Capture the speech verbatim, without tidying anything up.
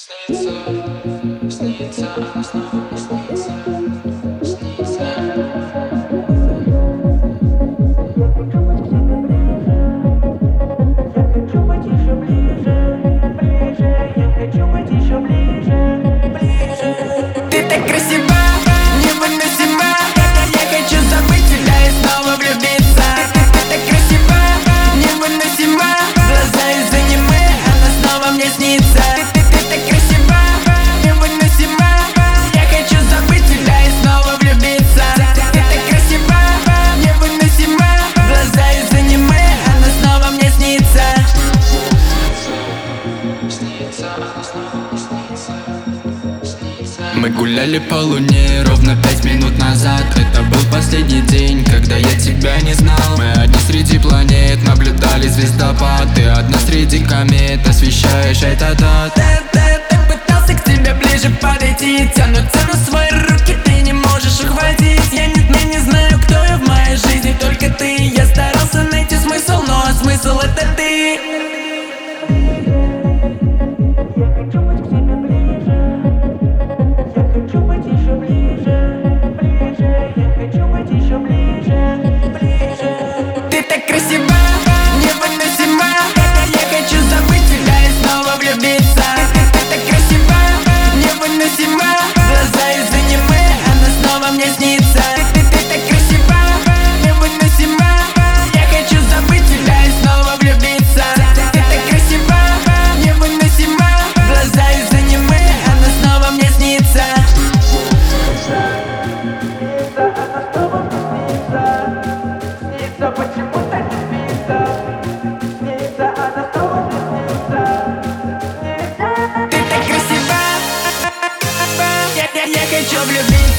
Снится, снится, она снова не снится, снится. Ты так красива, невыносима. Я хочу забыть тебя и снова влюбиться. Ты так красива, невыносима. Глаза из аниме, она снова мне снится. Ты так красива, невыносима. Я хочу забыть тебя и снова влюбиться. Ты так красива, невыносима. Глаза из аниме, она снова мне снится. Снится, она снова не снится. Мы гуляли по луне ровно пять минут назад. Это был последний день, когда я тебя не знал. Мы одни среди планет, наблюдали звездопад. Ты одна среди комет, освещаешь этот ад. Ты пытался к тебе ближе подойти, тянутся на свои руки, ты не можешь ухватить. Я не, я не знаю, кто я в моей жизни, только ты. Я старался найти смысл, но смысл это ты. Ты так красива, невыносима. Я хочу забыть тебя и снова влюбиться. Ты так красива, невыносима. Глаза из аниме, она снова мне снится. Ты так красива, невыносима. Я хочу забыть тебя и снова влюбиться. Ты так красива, невыносима. Глаза из аниме, она снова мне снится. Почему так снится? Снится, она снова снится. Ты так красива, я, я, я хочу влюбиться.